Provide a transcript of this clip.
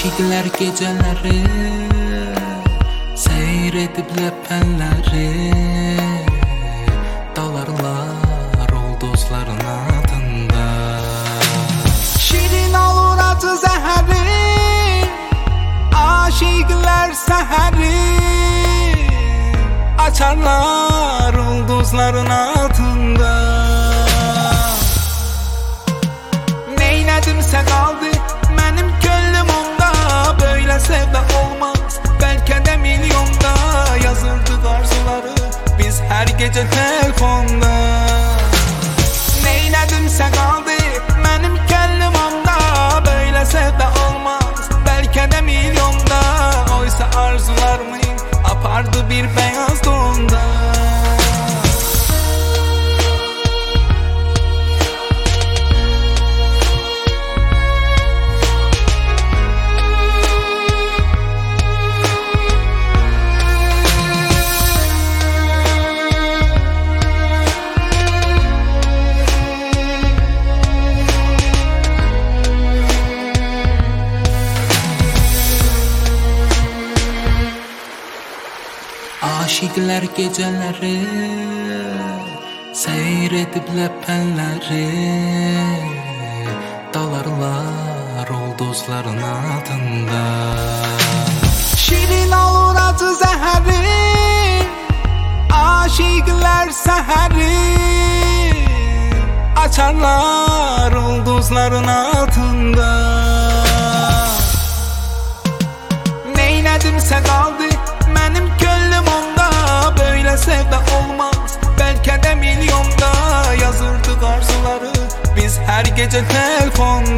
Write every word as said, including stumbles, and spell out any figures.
Aşıklar geceleri seyredip ləpənləri, dalarlar ulduzların altında. Şirin olur acı zəhəri, aşıqlar səhəri, açarlar ulduzların altında. Neynədimsə qaldı mənim gönlüm onda, böyle sevda olmaz belki de milyonda. Yazırdık arzuları biz her gece telefonda. Neynədimsə qaldı mənim gönlüm onda, böyle sevda olmaz belki de milyonda. Oysa arzularımı apardı bir beyaz donda. Aşıqlar geceleri seyredip ləpənləri, dalarlar ulduzların altında. Şirin olur acı zəhəri, aşıqlar səhəri, açarlar ulduzların altında. Neynədimsə qaldı mənim gönlüm onda, böyle sevda olmaz belki de milyonda. Yazırdık arzuları biz her gece telefonda.